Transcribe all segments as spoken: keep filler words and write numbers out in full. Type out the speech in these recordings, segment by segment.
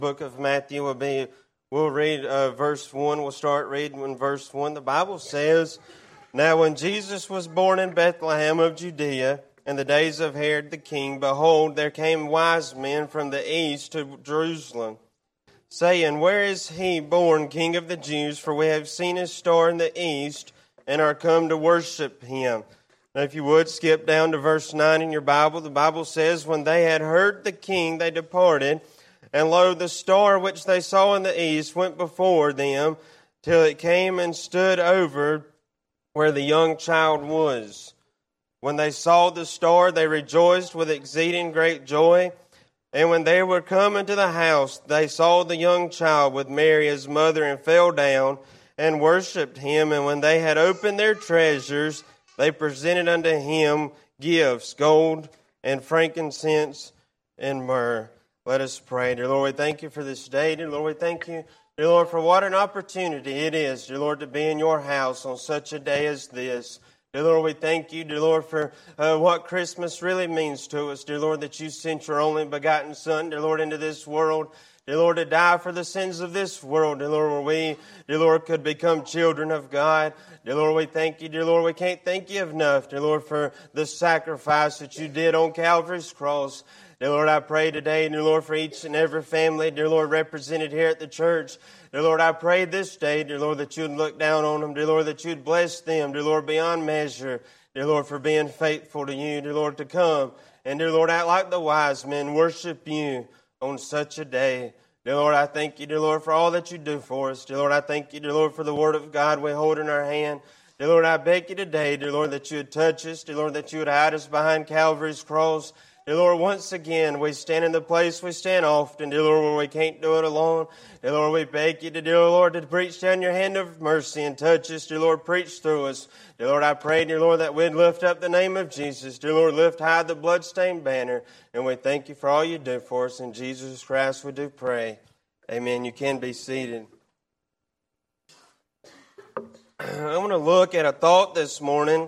Book of Matthew will be, we'll read uh, verse one. We'll start reading in verse one. The Bible says, "Now when Jesus was born in Bethlehem of Judea, in the days of Herod the king, behold, there came wise men from the east to Jerusalem, saying, Where is he born, King of the Jews? For we have seen his star in the east, and are come to worship him." Now, if you would, skip down to verse nine in your Bible. The Bible says, "When they had heard the king, they departed. And lo, the star which they saw in the east went before them, till it came and stood over where the young child was. When they saw the star, they rejoiced with exceeding great joy. And when they were come into the house, they saw the young child with Mary his mother, and fell down and worshipped him. And when they had opened their treasures, they presented unto him gifts, gold and frankincense and myrrh." Let us pray. Dear Lord, we thank you for this day. Dear Lord, we thank you, dear Lord, for what an opportunity it is, dear Lord, to be in your house on such a day as this. Dear Lord, we thank you, dear Lord, for uh, what Christmas really means to us. Dear Lord, that you sent your only begotten Son, dear Lord, into this world. Dear Lord, to die for the sins of this world. Dear Lord, where we, dear Lord, could become children of God. Dear Lord, we thank you, dear Lord, we can't thank you enough, dear Lord, for the sacrifice that you did on Calvary's cross. Dear Lord, I pray today, dear Lord, for each and every family, dear Lord, represented here at the church. Dear Lord, I pray this day, dear Lord, that you would look down on them. Dear Lord, that you would bless them, dear Lord, beyond measure. Dear Lord, for being faithful to you, dear Lord, to come. And dear Lord, act like the wise men, worship you on such a day. Dear Lord, I thank you, dear Lord, for all that you do for us. Dear Lord, I thank you, dear Lord, for the word of God we hold in our hand. Dear Lord, I beg you today, dear Lord, that you would touch us. Dear Lord, that you would hide us behind Calvary's cross. Dear Lord, once again, we stand in the place we stand often, dear Lord, where we can't do it alone. Dear Lord, we beg you, to, dear Lord, to preach down your hand of mercy and touch us. Dear Lord, preach through us. Dear Lord, I pray, dear Lord, that we'd lift up the name of Jesus. Dear Lord, lift high the bloodstained banner. And we thank you for all you do for us. In Jesus Christ we do pray. Amen. You can be seated. I want to look at a thought this morning.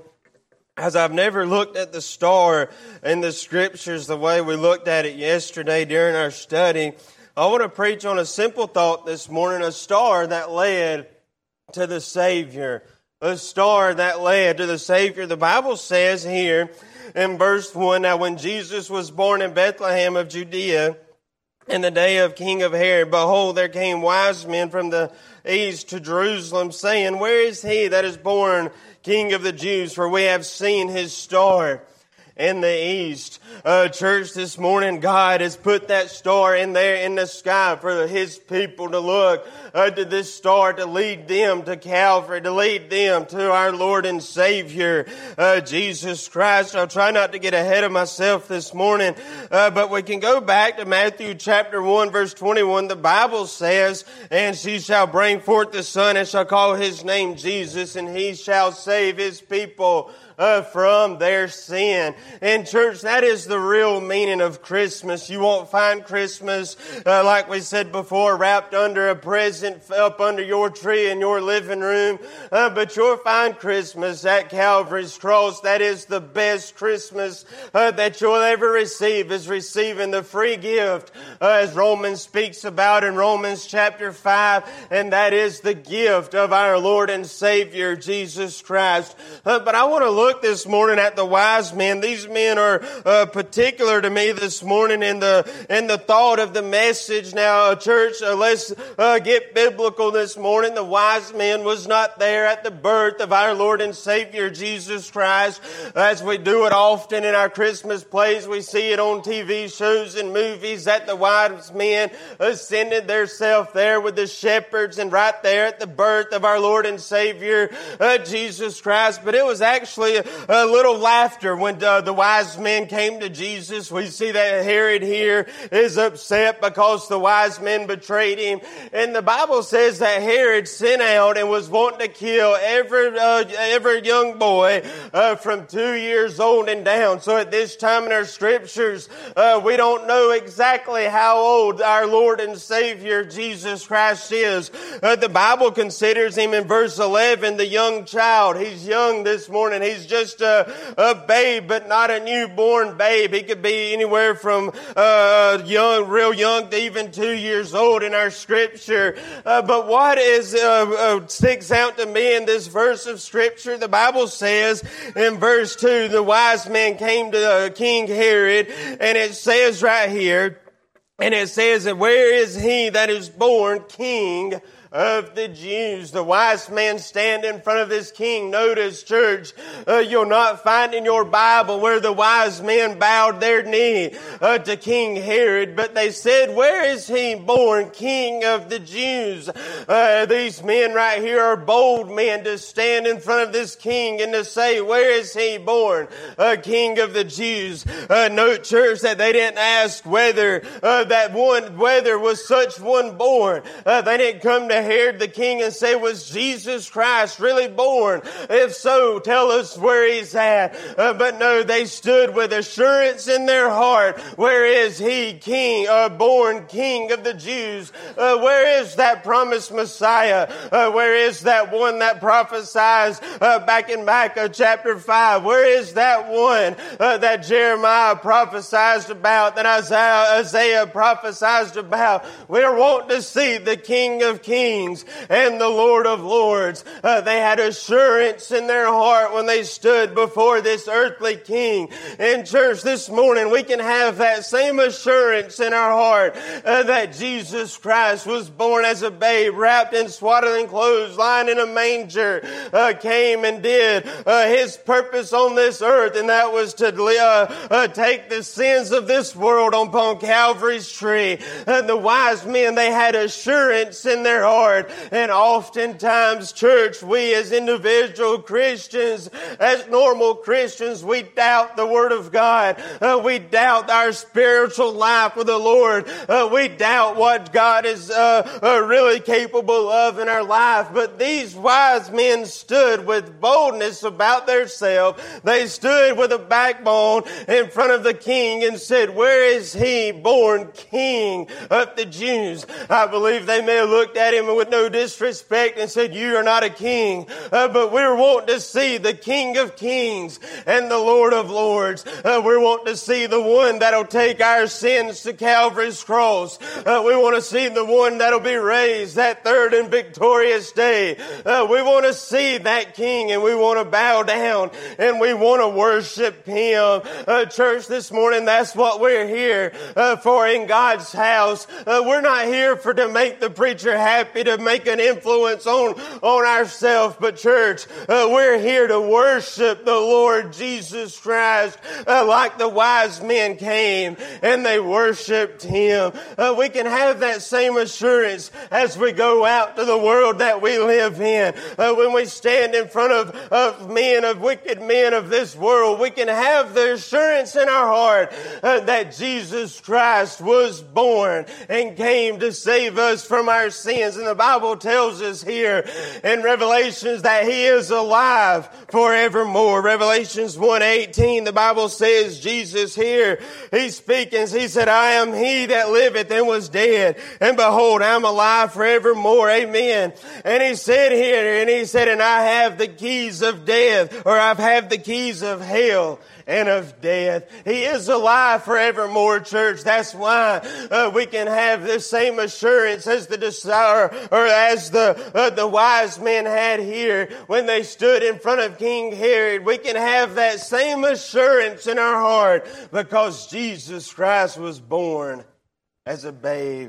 As I've never looked at the star in the Scriptures the way we looked at it yesterday during our study, I want to preach on a simple thought this morning, a star that led to the Savior. A star that led to the Savior. The Bible says here in verse one, "Now when Jesus was born in Bethlehem of Judea, in the day of King of Herod, behold, there came wise men from the east to Jerusalem, saying, Where is he that is born King of the Jews? For we have seen his star in the east." Uh, church, this morning, God has put that star in there in the sky for His people to look uh, to this star, to lead them to Calvary, to lead them to our Lord and Savior, uh, Jesus Christ. I'll try not to get ahead of myself this morning, uh, but we can go back to Matthew chapter one, verse twenty-one. The Bible says, "And she shall bring forth the Son, and shall call His name Jesus, and He shall save His people Uh, from their sin." And church, that is the real meaning of Christmas. You won't find Christmas, uh, like we said before, wrapped under a present up under your tree in your living room. Uh, but you'll find Christmas at Calvary's cross. That is the best Christmas uh, that you'll ever receive, is receiving the free gift, uh, as Romans speaks about in Romans chapter five. And that is the gift of our Lord and Savior, Jesus Christ. Uh, but I want to look Look this morning at the wise men. These men are uh, particular to me this morning in the in the thought of the message. Now, uh, church, uh, let's uh, get biblical this morning. The wise men was not there at the birth of our Lord and Savior Jesus Christ, as we do it often in our Christmas plays. We see it on T V shows and movies that the wise men ascended theirself there with the shepherds, and right there at the birth of our Lord and Savior uh, Jesus Christ. But it was actually a little laughter when uh, the wise men came to Jesus. We see that Herod here is upset because the wise men betrayed him. And the Bible says that Herod sent out and was wanting to kill every uh, every young boy uh, from two years old and down. So at this time in our Scriptures, uh, we don't know exactly how old our Lord and Savior Jesus Christ is. Uh, the Bible considers him in verse eleven the young child. He's young this morning. He's is just a, a babe, but not a newborn babe. He could be anywhere from uh, young, real young to even two years old in our scripture. Uh, but what is uh, uh, sticks out to me in this verse of scripture, the Bible says in verse two, the wise men came to uh, King Herod, and it says right here, and it says, "And where is he that is born King of the Jews?" The wise men stand in front of this king. Notice, church, uh, you'll not find in your Bible where the wise men bowed their knee uh, to King Herod, but they said, "Where is he born King of the Jews?" Uh, these men right here are bold men to stand in front of this king and to say, "Where is he born uh, King of the Jews?" Uh, note, church, that they didn't ask whether uh, that one, whether was such one born. Uh, they didn't come to Herod the king and say, "Was Jesus Christ really born? If so, tell us where he's at." Uh, but no, they stood with assurance in their heart. Where is he, King, uh, born King of the Jews? Uh, where is that promised Messiah? Uh, where is that one that prophesies uh, back in Micah chapter five? Where is that one uh, that Jeremiah prophesied about, that Isaiah, Isaiah prophesied about? We're wanting to see the King of Kings and the Lord of Lords. Uh, they had assurance in their heart when they stood before this earthly king. In church this morning, we can have that same assurance in our heart uh, that Jesus Christ was born as a babe, wrapped in swaddling clothes, lying in a manger, uh, came and did uh, his purpose on this earth, and that was to uh, uh, take the sins of this world upon Calvary's tree. Uh, the wise men, they had assurance in their heart. And oftentimes, church, we as individual Christians, as normal Christians, we doubt the Word of God. Uh, we doubt our spiritual life with the Lord. Uh, we doubt what God is uh, uh, really capable of in our life. But these wise men stood with boldness about themselves. They stood with a backbone in front of the king and said, "Where is he born King of the Jews?" I believe they may have looked at him with no disrespect and said, "You are not a king," uh, but we're wanting to see the King of Kings and the Lord of Lords. Uh, we're wanting to see the one that'll take our sins to Calvary's cross. Uh, we want to see the one that'll be raised that third and victorious day. Uh, we want to see that King, and we want to bow down and we want to worship Him. Uh, church, this morning, that's what we're here uh, for in God's house. Uh, we're not here for to make the preacher happy, to make an influence on, on ourselves. But church, uh, we're here to worship the Lord Jesus Christ uh, like the wise men came and they worshiped Him. Uh, we can have that same assurance as we go out to the world that we live in. Uh, when we stand in front of, of men, of wicked men of this world, we can have the assurance in our heart uh, that Jesus Christ was born and came to save us from our sins. And the Bible tells us here in Revelations that He is alive forevermore. Revelations one eighteen, the Bible says, Jesus here, He's speaking. He said, "I am He that liveth and was dead, and behold, I am alive forevermore." Amen. And He said here, and He said, "And I have the keys of death," or "I've had the keys of hell and of death." He is alive forevermore, church. That's why uh, we can have the same assurance as the desire, or as the uh, the wise men had here when they stood in front of King Herod. We can have that same assurance in our heart because Jesus Christ was born as a babe.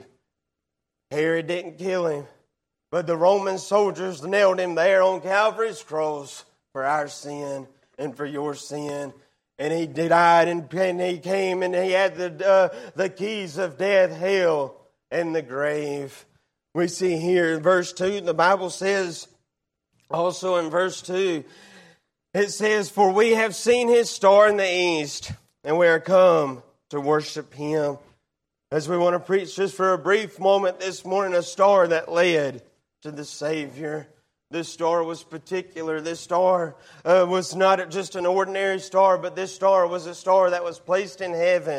Herod didn't kill Him, but the Roman soldiers nailed Him there on Calvary's cross for our sin and for your sin. And He died, and, and He came, and He had the uh, the keys of death, hell, and the grave. We see here in verse two, the Bible says, also in verse two, it says, "For we have seen His star in the east, and we are come to worship Him." As we want to preach just for a brief moment this morning, a star that led to the Savior. This star was particular. This star uh, was not just an ordinary star, but this star was a star that was placed in heaven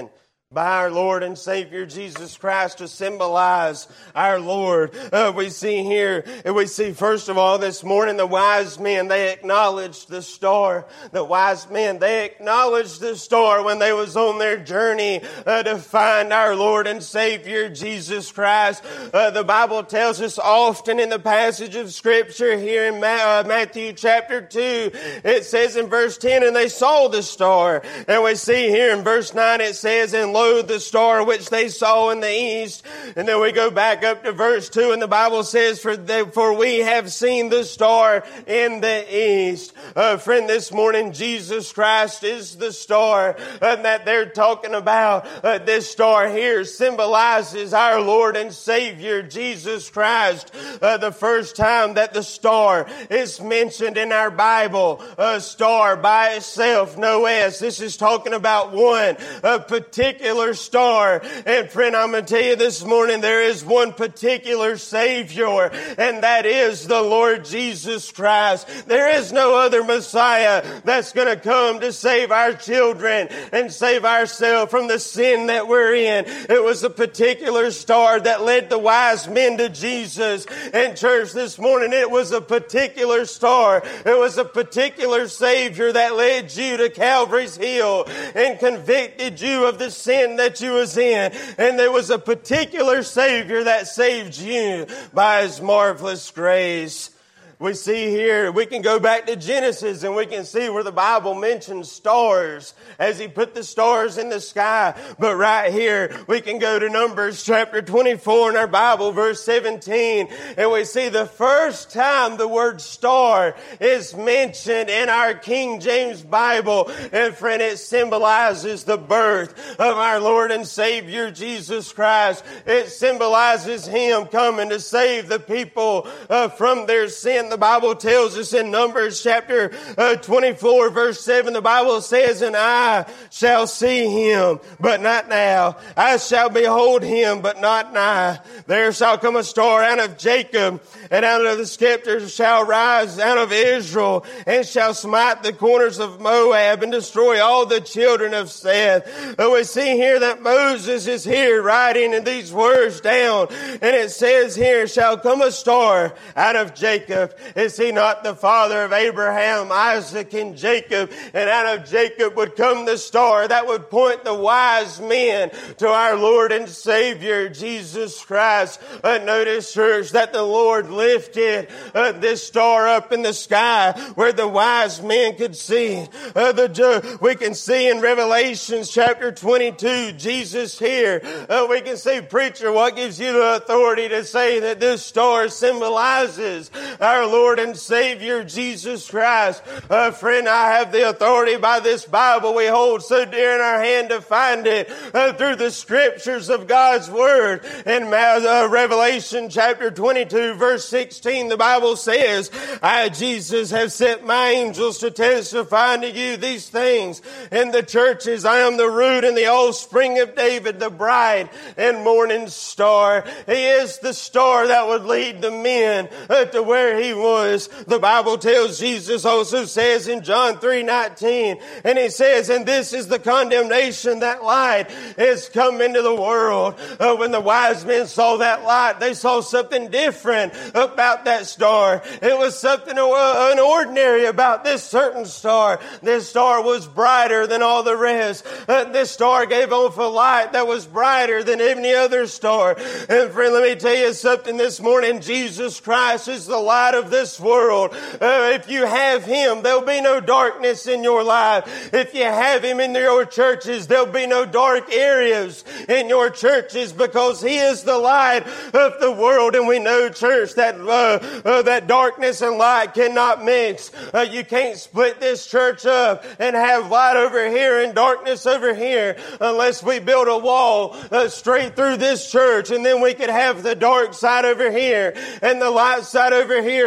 by our Lord and Savior Jesus Christ to symbolize our Lord. Uh, we see here, and we see first of all this morning the wise men, they acknowledged the star. The wise men, they acknowledged the star when they was on their journey uh, to find our Lord and Savior Jesus Christ. Uh, the Bible tells us often in the passage of Scripture here in Ma- uh, Matthew chapter two, it says in verse ten, and they saw the star. And we see here in verse nine it says, and lo, the star which they saw in the east. And then we go back up to verse two, and the Bible says, for, they, for we have seen the star in the east. Uh, friend, this morning, Jesus Christ is the star uh, that they're talking about. Uh, this star here symbolizes our Lord and Savior, Jesus Christ. Uh, the first time that the star is mentioned in our Bible, a star by itself, no S. This is talking about one, a particular star. And friend, I'm going to tell you this morning, there is one particular Savior, and that is the Lord Jesus Christ. There is no other Messiah that's going to come to save our children and save ourselves from the sin that we're in. It was a particular star that led the wise men to Jesus. And church, this morning, it was a particular star. It was a particular Savior that led you to Calvary's Hill and convicted you of the sin that you was in. And there was a particular Savior that saved you by His marvelous grace. We see here, we can go back to Genesis and we can see where the Bible mentions stars as He put the stars in the sky. But right here, we can go to Numbers chapter twenty-four in our Bible, verse seventeen. And we see the first time the word star is mentioned in our King James Bible. And friend, it symbolizes the birth of our Lord and Savior Jesus Christ. It symbolizes Him coming to save the people uh, from their sin. The Bible tells us in Numbers chapter uh, twenty-four verse seven, the Bible says, and I shall see Him, but not now. I shall behold Him, but not nigh. There shall come a star out of Jacob, and out of the scepter shall rise out of Israel, and shall smite the corners of Moab, and destroy all the children of Seth. But we see here that Moses is here writing these words down, and it says here, shall come a star out of Jacob. Is He not the father of Abraham, Isaac, and Jacob? And out of Jacob would come the star that would point the wise men to our Lord and Savior, Jesus Christ. Uh, notice, church, that the Lord lifted uh, this star up in the sky where the wise men could see. Uh, the, we can see in Revelations chapter twenty-two, Jesus here. Uh, we can see, preacher, what gives you the authority to say that this star symbolizes our Lord and Savior Jesus Christ? Uh, friend, I have the authority by this Bible we hold so dear in our hand to find it uh, through the Scriptures of God's Word. In uh, Revelation chapter twenty-two verse sixteen, the Bible says, I, Jesus, have sent my angels to testify unto you these things in the churches. I am the root and the offspring of David, the bright and morning star. He is the star that would lead the men uh, to where He was. The Bible tells, Jesus also says in John three nineteen, and He says, and this is the condemnation, that light is come into the world. Uh, when the wise men saw that light, they saw something different about that star. It was something unordinary about this certain star. This star was brighter than all the rest. Uh, this star gave off a light that was brighter than any other star. And friend, let me tell you something this morning. Jesus Christ is the light of this world. Uh, if you have Him, there'll be no darkness in your life. If you have Him in your churches, there'll be no dark areas in your churches, because He is the light of the world. And we know, church, that uh, uh, that darkness and light cannot mix. Uh, you can't split this church up and have light over here and darkness over here unless we build a wall uh, straight through this church, and then we could have the dark side over here and the light side over here.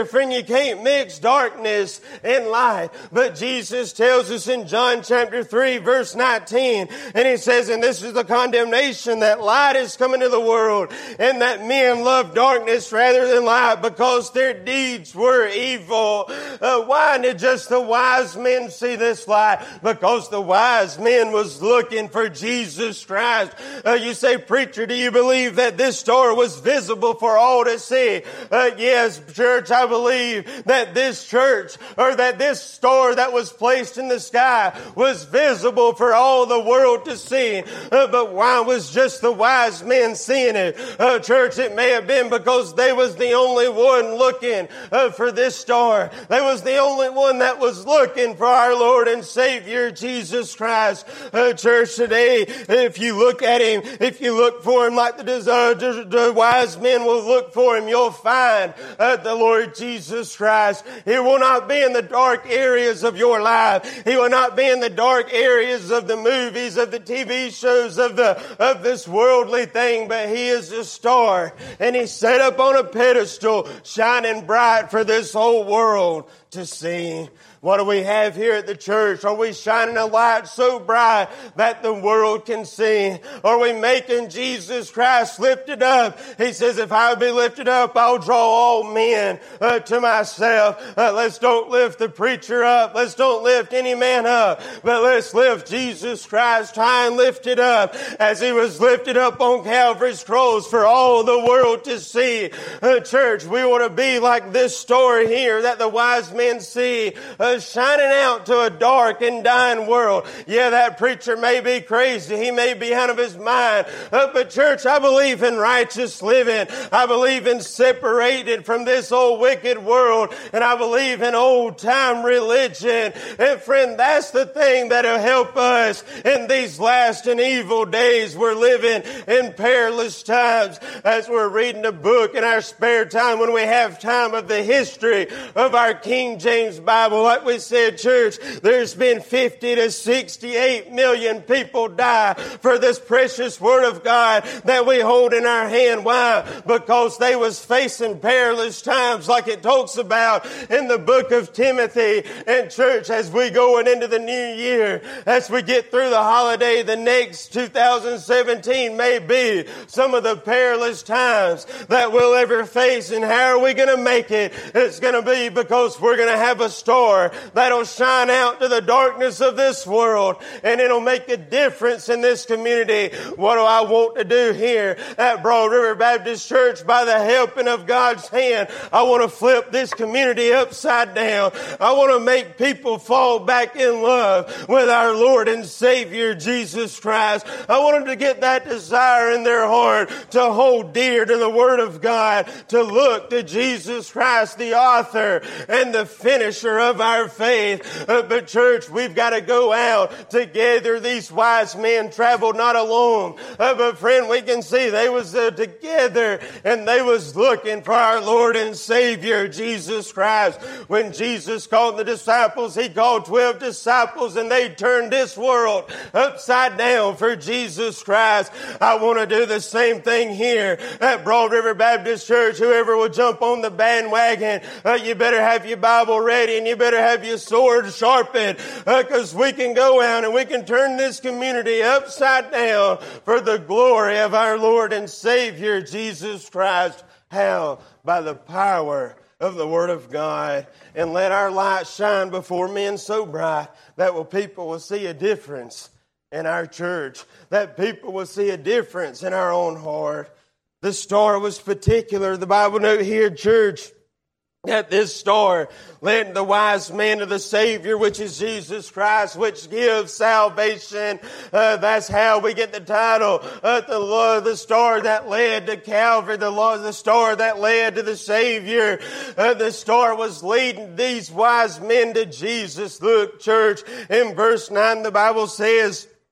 friend, you can't mix darkness and light. But Jesus tells us in John chapter three, verse nineteen, and he says, and this is the condemnation, that light is come into the world, and that men love darkness rather than light, because their deeds were evil. Uh, why did just the wise men see this light? Because the wise men was looking for Jesus Christ. Uh, you say, preacher, do you believe that this star was visible for all to see? Uh, yes, church, I believe that this church, or that this star that was placed in the sky was visible for all the world to see. Uh, but why was just the wise men seeing it? Uh, church, it may have been because they was the only one looking uh, for this star. They was the only one that was looking for our Lord and Savior, Jesus Christ. Uh, church, today, if you look at Him, if you look for Him like the, uh, the, the wise men will look for Him, you'll find uh, the Lord Jesus Christ. He will not be in the dark areas of your life. He will not be in the dark areas of the movies, of the T V shows, of the of this worldly thing, but He is a star, and He's set up on a pedestal, shining bright for this whole world to see. What do we have here at the church? Are we shining a light so bright that the world can see? Are we making Jesus Christ lifted up? He says, if I be lifted up, I'll draw all men uh, to myself. Uh, let's don't lift the preacher up. Let's don't lift any man up. But let's lift Jesus Christ high and lifted up as He was lifted up on Calvary's cross for all the world to see. Uh, church, we want to be like this story here that the wise men see. Uh, shining out to a dark and dying world. Yeah, that preacher may be crazy. He may be out of his mind. Uh, but church, I believe in righteous living. I believe in separated from this old wicked world. And I believe in old time religion. And friend, that's the thing that'll help us in these last and evil days. We're living in perilous times. As we're reading a book in our spare time, when we have time, of the history of our King James Bible, like we said, church, there's been fifty to sixty-eight million people die for this precious Word of God that we hold in our hand. Why? Because they was facing perilous times, like it talks about in the book of Timothy. And church, as we going into the new year, as we get through the holiday, the next two thousand seventeen may be some of the perilous times that we'll ever face. And how are we going to make it? It's going to be because we're going to have a star that'll shine out to the darkness of this world, and it'll make a difference in this community. What do I want to do here at Broad River Baptist Church? By the helping of God's hand, I want to flip this community upside down. I want to make people fall back in love with our Lord and Savior, Jesus Christ. I want them to get that desire in their heart to hold dear to the Word of God, to look to Jesus Christ, the author and the finisher of our faith. Uh, but church, we've got to go out together. These wise men traveled not alone. Uh, but friend, we can see they was uh, together, and they was looking for our Lord and Savior, Jesus Christ. When Jesus called the disciples, He called twelve disciples, and they turned this world upside down for Jesus Christ. I want to do the same thing here at Broad River Baptist Church. Whoever will jump on the bandwagon, uh, you better have your Bible ready, and you better have your sword sharpened, because uh, we can go out and we can turn this community upside down for the glory of our Lord and Savior, Jesus Christ. How? By the power of the Word of God. And let our light shine before men so bright that will people will see a difference in our church, that people will see a difference in our own heart. The star was particular. The Bible note here, church, that this star led the wise men to the Savior, which is Jesus Christ, which gives salvation. Uh, that's how we get the title, uh, the, uh, the star that led to Calvary, the, the star that led to the Savior. Uh, the star was leading these wise men to Jesus. Look, church, in verse nine, the Bible says,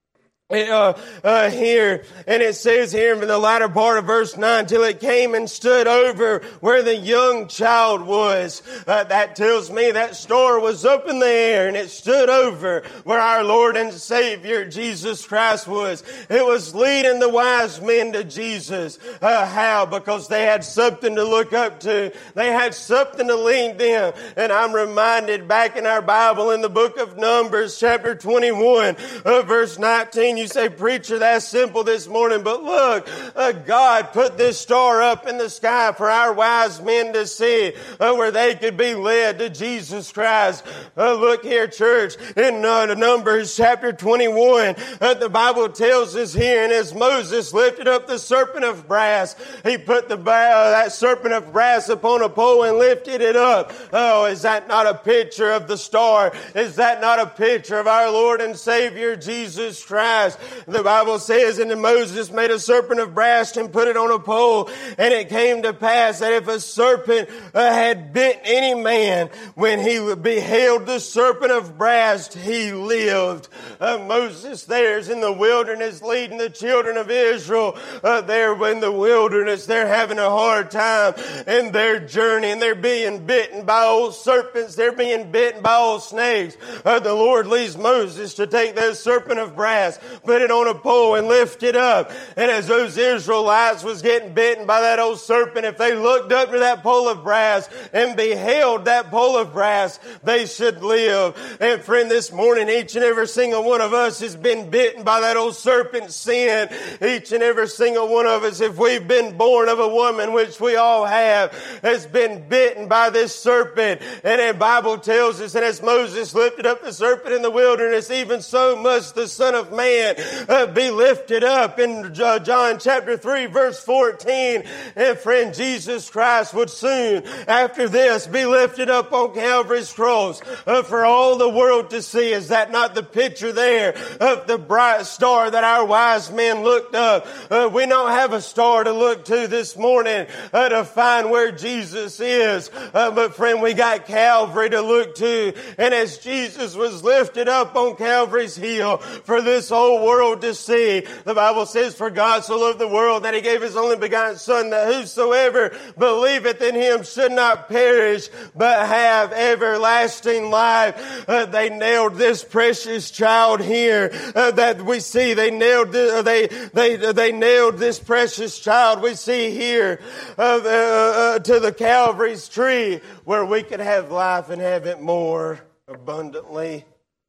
Uh, uh, here, and it says here in the latter part of verse nine, till it came and stood over where the young child was. Uh, that tells me that star was up in the air and it stood over where our Lord and Savior Jesus Christ was. It was leading the wise men to Jesus. Uh, how? Because they had something to look up to. They had something to lead them. And I'm reminded back in our Bible in the book of Numbers, chapter twenty-one, uh, verse nineteen, you say, preacher, that's simple this morning, but look, uh, God put this star up in the sky for our wise men to see, uh, where they could be led to Jesus Christ. Uh, look here, church, in uh, Numbers chapter twenty-one, uh, the Bible tells us here, and as Moses lifted up the serpent of brass, he put the uh, that serpent of brass upon a pole and lifted it up. Oh, is that not a picture of the star? Is that not a picture of our Lord and Savior Jesus Christ? The Bible says, and then Moses made a serpent of brass and put it on a pole. And it came to pass that if a serpent uh, had bit any man, when he beheld the serpent of brass, he lived. Uh, Moses there's in the wilderness leading the children of Israel. Uh, there in the wilderness, they're having a hard time in their journey, and they're being bitten by old serpents. They're being bitten by old snakes. Uh, the Lord leads Moses to take that serpent of brass, put it on a pole and lift it up. And as those Israelites was getting bitten by that old serpent, if they looked up to that pole of brass and beheld that pole of brass, they should live. And friend, this morning, each and every single one of us has been bitten by that old serpent sin. Each and every single one of us, if we've been born of a woman, which we all have, has been bitten by this serpent. And the Bible tells us, and as Moses lifted up the serpent in the wilderness, even so must the Son of Man uh, be lifted up. In John chapter three, verse fourteen, and friend, Jesus Christ would soon after this be lifted up on Calvary's cross uh, for all the world to see. Is that not the picture there of the bright star that our wise men looked up? Uh, we don't have a star to look to this morning uh, to find where Jesus is. Uh, but friend, we got Calvary to look to. And as Jesus was lifted up on Calvary's hill for this whole world to see, the Bible says, for God so loved the world that he gave his only begotten Son, that whosoever believeth in him should not perish, but have everlasting life. Uh, they nailed this precious child here uh, that we see. They nailed this, uh, they they they nailed this precious child we see here uh, uh, uh, to the Calvary's tree, where we could have life and have it more abundantly.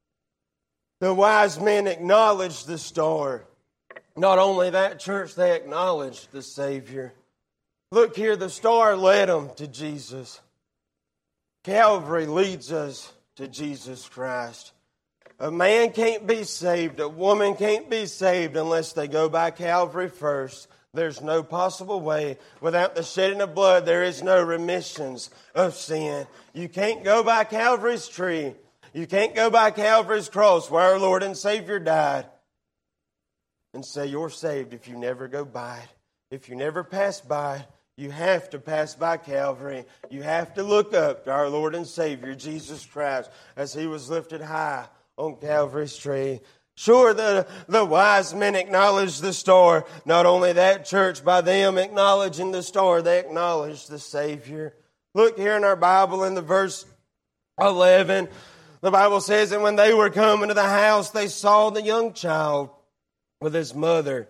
The wise men acknowledged the star. Not only that, church, they acknowledged the Savior. Look here, the star led them to Jesus. Calvary leads us to Jesus Christ. A man can't be saved, a woman can't be saved unless they go by Calvary first. There's no possible way. Without the shedding of blood, there is no remissions of sin. You can't go by Calvary's tree. You can't go by Calvary's cross where our Lord and Savior died and say you're saved if you never go by it. If you never pass by it, you have to pass by Calvary. You have to look up to our Lord and Savior, Jesus Christ, as he was lifted high on Calvary's tree. Sure, the, the wise men acknowledged the star. Not only that, church, by them acknowledging the star, they acknowledged the Savior. Look here in our Bible in the verse eleven. The Bible says, and when they were coming to the house, they saw the young child with his mother,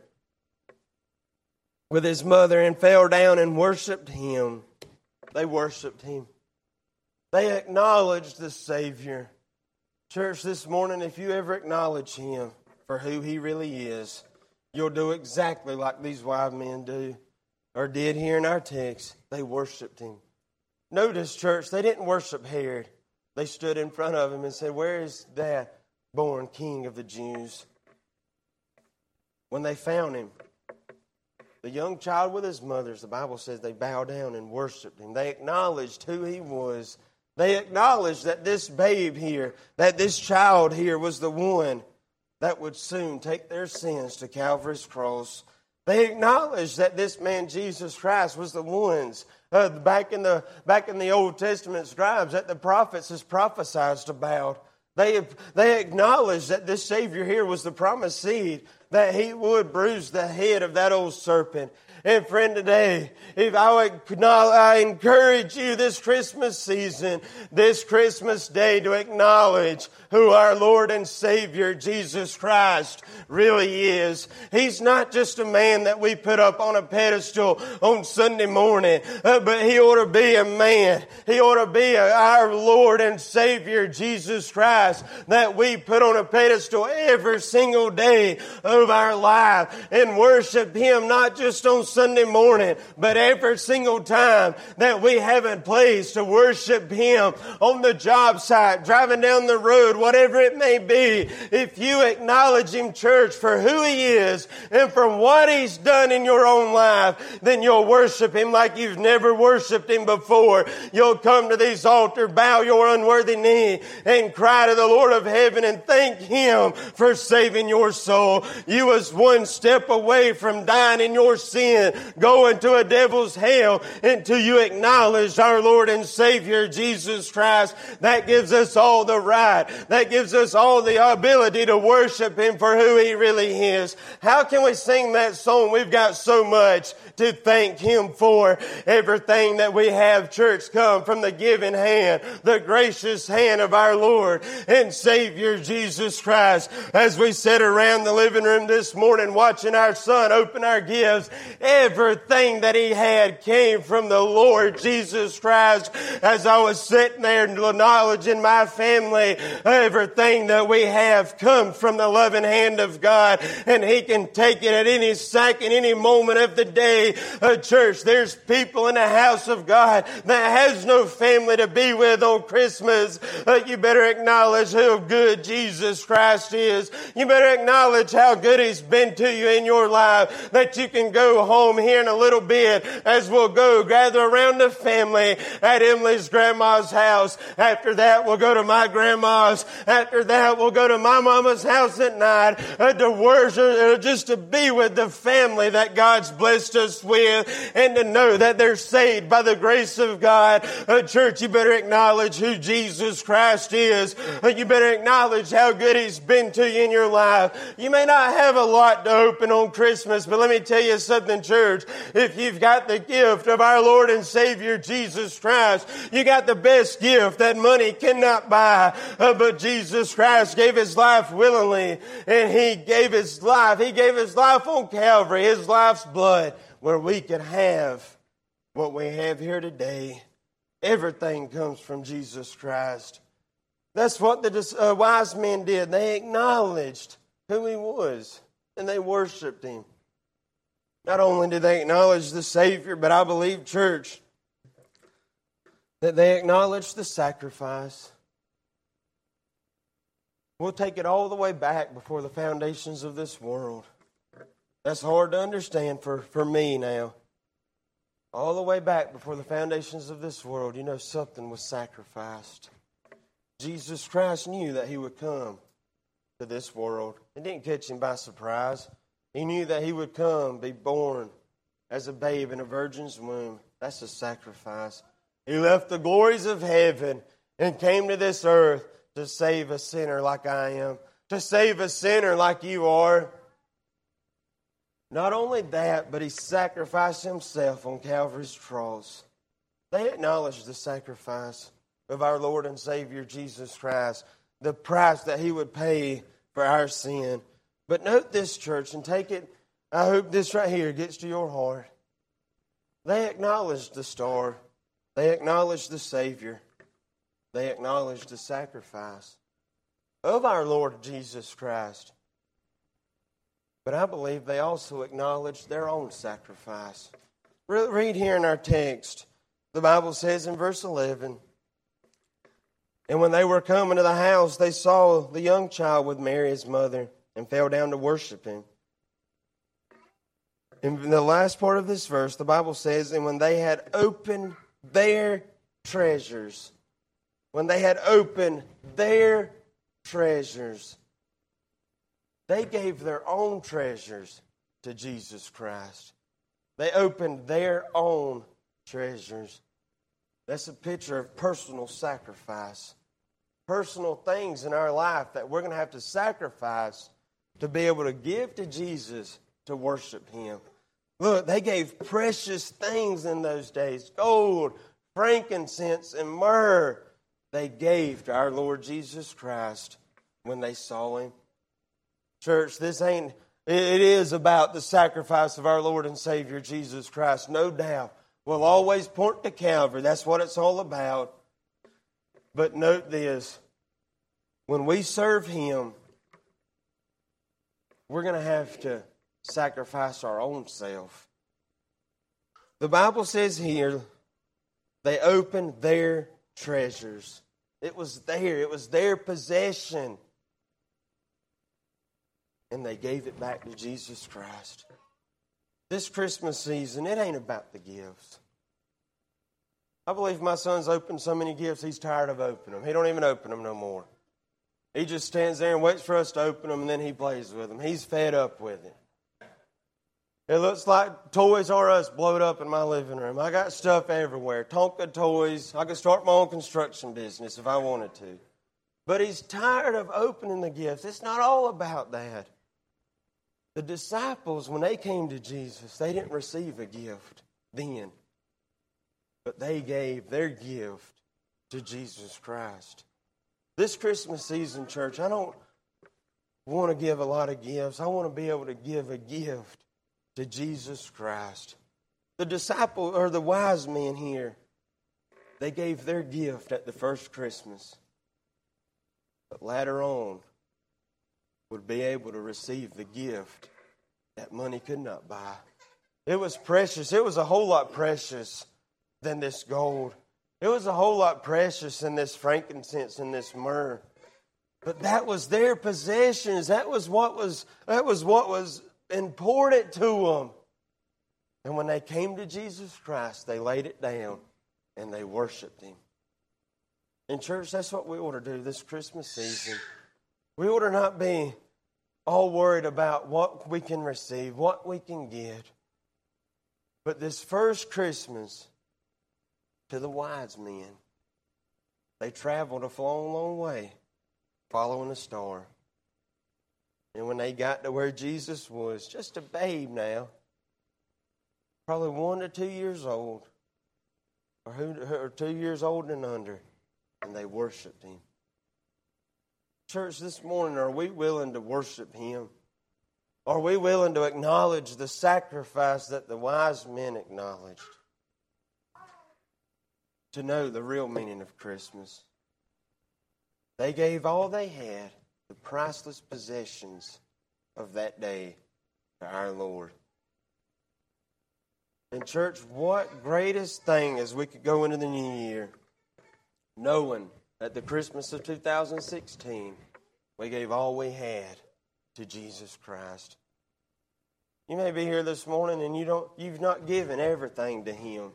with his mother, and fell down and worshiped him. They worshiped him. They acknowledged the Savior. Church, this morning, if you ever acknowledge him for who he really is, you'll do exactly like these wise men do, or did here in our text. They worshiped him. Notice, church, they didn't worship Herod. They stood in front of him and said, where is that born King of the Jews? When they found him, the young child with his mothers, the Bible says they bowed down and worshiped him. They acknowledged who he was. They acknowledged that this babe here, that this child here was the one that would soon take their sins to Calvary's cross. They acknowledged that this man, Jesus Christ, was the ones uh, back in the back in the Old Testament scribes that the prophets has prophesied about. They they acknowledged that this Savior here was the promised seed that He would bruise the head of that old serpent. And friend, today, if I would not, I encourage you this Christmas season, this Christmas day, to acknowledge who our Lord and Savior Jesus Christ really is. He's not just a man that we put up on a pedestal on Sunday morning, uh, but He ought to be a man. He ought to be a, our Lord and Savior Jesus Christ that we put on a pedestal every single day of our life and worship Him, not just on Sunday morning, but every single time that we have a place to worship Him, on the job site, driving down the road, whatever it may be. If you acknowledge Him, church, for who He is and for what He's done in your own life, then you'll worship Him like you've never worshiped Him before. You'll come to this altar, bow your unworthy knee, and cry to the Lord of heaven and thank Him for saving your soul. You was one step away from dying in your sin, going to a devil's hell, until you acknowledge our Lord and Savior Jesus Christ. That gives us all the right. That gives us all the ability to worship Him for who He really is. How can we sing that song? We've got so much to thank Him for. Everything that we have, church, come from the giving hand, the gracious hand of our Lord and Savior Jesus Christ. As we sit around the living room this morning watching our son open our gifts, everything that he had came from the Lord Jesus Christ. As I was sitting there acknowledging my family, everything that we have comes from the loving hand of God, and He can take it at any second, any moment of the day. Uh, church, there's people in the house of God that has no family to be with on Christmas. Uh, you better acknowledge how good Jesus Christ is. You better acknowledge how good He's been to you in your life, that you can go home here in a little bit, as we'll go gather around the family at Emily's grandma's house. After that, we'll go to my grandma's. After that, we'll go to my mama's house at night uh, to worship, uh, just to be with the family that God's blessed us with, and to know that they're saved by the grace of God. Uh, church, you better acknowledge who Jesus Christ is. Uh, you better acknowledge how good He's been to you in your life. You may not have a lot to open on Christmas, but let me tell you something, church. If you've got the gift of our Lord and Savior Jesus Christ, you got the best gift that money cannot buy. Uh, but Jesus Christ gave His life willingly, and He gave His life. He gave His life on Calvary, His life's blood, where we could have what we have here today. Everything comes from Jesus Christ. That's what the uh, wise men did. They acknowledged who He was, and they worshiped Him. Not only did they acknowledge the Savior, but I believe, church, that they acknowledged the sacrifice. We'll take it all the way back before the foundations of this world. That's hard to understand for, for me now. All the way back before the foundations of this world, you know, something was sacrificed. Jesus Christ knew that He would come to this world. It didn't catch Him by surprise. He knew that He would come, be born as a babe in a virgin's womb. That's a sacrifice. He left the glories of heaven and came to this earth to save a sinner like I am, to save a sinner like you are. Not only that, but He sacrificed Himself on Calvary's cross. They acknowledged the sacrifice of our Lord and Savior Jesus Christ, the price that He would pay for our sin. But note this, church, and take it, I hope this right here gets to your heart. They acknowledged the star. They acknowledged the Savior. They acknowledged the sacrifice of our Lord Jesus Christ. But I believe they also acknowledged their own sacrifice. Read here in our text. The Bible says in verse eleven, "And when they were coming to the house, they saw the young child with Mary his mother, and fell down to worship Him." In the last part of this verse, the Bible says, "And when they had opened their treasures," when they had opened their treasures, they gave their own treasures to Jesus Christ. They opened their own treasures. That's a picture of personal sacrifice. Personal things in our life that we're going to have to sacrifice to be able to give to Jesus to worship Him. Look, they gave precious things in those days. Gold, frankincense, and myrrh. They gave to our Lord Jesus Christ when they saw Him. Church, this ain't, it is about the sacrifice of our Lord and Savior Jesus Christ, no doubt. We'll always point to Calvary. That's what it's all about. But note this, when we serve Him, we're going to have to sacrifice our own self. The Bible says here, they opened their treasures. It was there. It was their possession. And they gave it back to Jesus Christ. This Christmas season, it ain't about the gifts. I believe my son's opened so many gifts, he's tired of opening them. He don't even open them no more. He just stands there and waits for us to open them, and then he plays with them. He's fed up with it. It looks like Toys R Us blowed up in my living room. I got stuff everywhere. Tonka toys. I could start my own construction business if I wanted to. But he's tired of opening the gifts. It's not all about that. The disciples, when they came to Jesus, they didn't receive a gift then. But they gave their gift to Jesus Christ. This Christmas season, church, I don't want to give a lot of gifts. I want to be able to give a gift to Jesus Christ. The disciple or the wise men here, they gave their gift at the first Christmas. But later on, would be able to receive the gift that money could not buy. It was precious. It was a whole lot precious than this gold. It was a whole lot precious than this frankincense and this myrrh. But that was their possessions. That was what was, that was what was important to them. And when they came to Jesus Christ, they laid it down and they worshiped Him. In church, that's what we ought to do this Christmas season. We ought to not be all worried about what we can receive, what we can get. But this first Christmas, to the wise men, they traveled a long, long way following a star. And when they got to where Jesus was, just a babe now, probably one to two years old, or, who, or two years old and under, and they worshiped Him. Church, this morning, are we willing to worship Him? Are we willing to acknowledge the sacrifice that the wise men acknowledged? To know the real meaning of Christmas. They gave all they had, the priceless possessions of that day, to our Lord. And church, what greatest thing as we could go into the new year, knowing that the Christmas of two thousand sixteen, we gave all we had to Jesus Christ. You may be here this morning and you don't, you've not given everything to Him.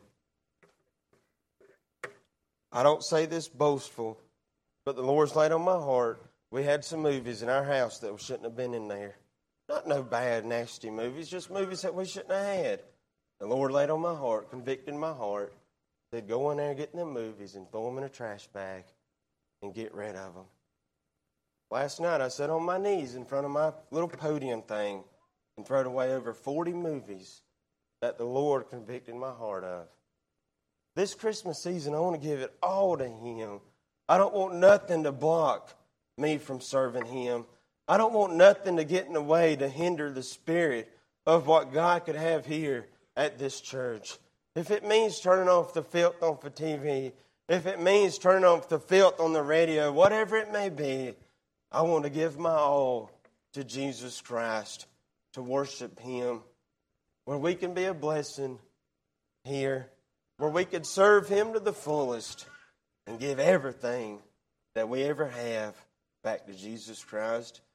I don't say this boastful, but the Lord's laid on my heart. We had some movies in our house that shouldn't have been in there. Not no bad, nasty movies, just movies that we shouldn't have had. The Lord laid on my heart, convicted my heart, said go in there and get them movies and throw them in a trash bag and get rid of them. Last night I sat on my knees in front of my little podium thing and threw away over forty movies that the Lord convicted my heart of. This Christmas season, I want to give it all to Him. I don't want nothing to block me from serving Him. I don't want nothing to get in the way to hinder the spirit of what God could have here at this church. If it means turning off the filth off the T V, if it means turning off the filth on the radio, whatever it may be, I want to give my all to Jesus Christ, to worship Him, where we can be a blessing here, where we could serve Him to the fullest and give everything that we ever have back to Jesus Christ.